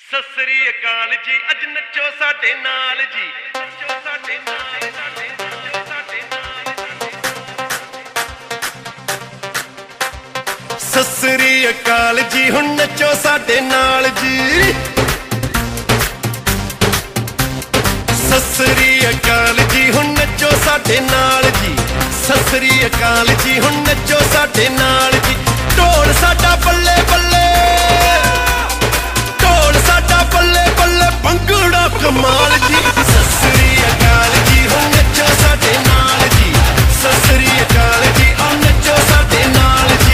ਸਤਿ ਸ੍ਰੀ ਅਕਾਲ ਜੀ, ਅੱਜ ਨੱਚੋ ਸਾਡੇ ਨਾਲ ਜੀ, ਨੱਚੋ ਸਾਡੇ ਨਾਲ, ਨੱਚੋ ਸਾਡੇ ਨਾਲ। ਸਤਿ ਸ੍ਰੀ ਅਕਾਲ ਜੀ, ਹੁਣ ਨੱਚੋ ਸਾਡੇ ਨਾਲ ਜੀ। ਸਤਿ ਸ੍ਰੀ ਅਕਾਲ ਜੀ, ਹੁਣ ਨੱਚੋ ਸਾਡੇ ਨਾਲ ਜੀ। ਸਤਿ ਸ੍ਰੀ ਅਕਾਲ ਜੀ, ਹੁਣ ਨੱਚੋ ਸਾਡੇ ਨਾਲ ਜੀ। ਢੋਲ ਸਾਡਾ ਬੱਲੇ ਬੱਲੇ, ਢੋਲ ਸਾਡਾ ਬੱਲੇ ਬੱਲੇ, ਭੰਗੜਾ ਕਮਾਲ ਜੀ। ਸਤਿ ਸ੍ਰੀ ਅਕਾਲ ਜੀ, ਹੁਣ ਨੱਚੋ ਸਾਡੇ ਨਾਲ ਜੀ। ਸਤਿ ਸ੍ਰੀ ਅਕਾਲ ਜੀ, ਹੁਣ ਨੱਚੋ ਸਾਡੇ ਨਾਲ ਜੀ।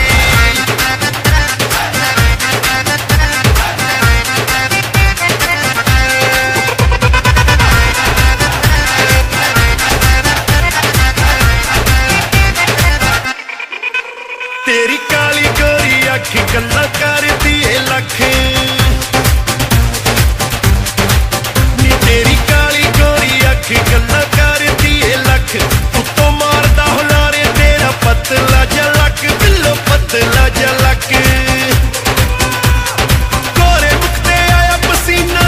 ਤੇਰੀ ਕਾਲੀ ਗੋਰੀ ਅੱਖ ਗੱਲਾਂ ਕਰਦੀ ਏ ਲੱਖ, ਨੀ ਤੇਰੀ ਕਾਲੀ ਗੋਰੀ ਅੱਖ ਗੱਲਾਂ ਕਰਦੀ ਏ ਲੱਖ। ਉੱਤੋਂ ਮਾਰਦਾ ਹੁਲਾਰੇ ਤੇਰਾ ਪਤਲਾ ਜਿਹਾ ਲੱਕ, ਬਿੱਲੋ ਪਤਲਾ ਜਿਹਾ ਲੱਕ। ਗੋਰੇ ਮੁਖ ਤੇ ਆਇਆ ਪਸੀਨਾ,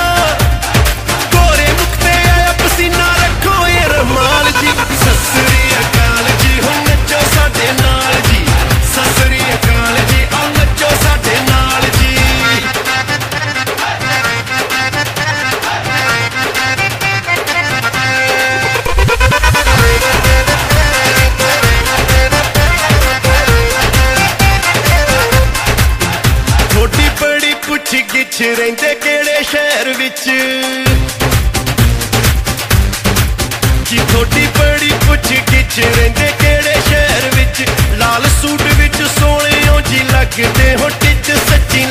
ਗੋਰੇ ਮੁਖ ਤੇ ਆਇਆ ਪਸੀਨਾ, ਰੱਖੋ ਇਹ ਰਮਾਲ ਜੀ। ਸਤਿ ਸ੍ਰੀ ਅਕਾਲ ਜੀ, ਹੁਣ ਨੱਚੋ ਸਾਡੇ ਨਾਲ ਜੀ। ਸਤਿ ਸ੍ਰੀ ਅਕਾਲ ਜੀ, ਆਓ ਨੱਚੋ ਸਾਡੇ ਨਾਲ ਜੀ। ਥੋੜੀ ਬੜੀ ਪੁੱਛ ਗਿੱਛ, ਰਹਿੰਦੇ ਕਿਹੜੇ ਸ਼ਹਿਰ ਵਿੱਚ ਜੀ। ਥੋੜੀ ਬੜੀ ਪੁੱਛ ਗਿੱਛ, ਰਹਿੰਦੇ ਕਿਹੜੇ ਸ਼ਹਿਰ ਵਿੱਚ। ਲਾਲ ਸੂਟ ਵਿੱਚ ਸੋਹਣਿਓ ਜੀ ਲੱਗਦੇ ਹੋ ਟਿੱਚ, ਸੱਚੀ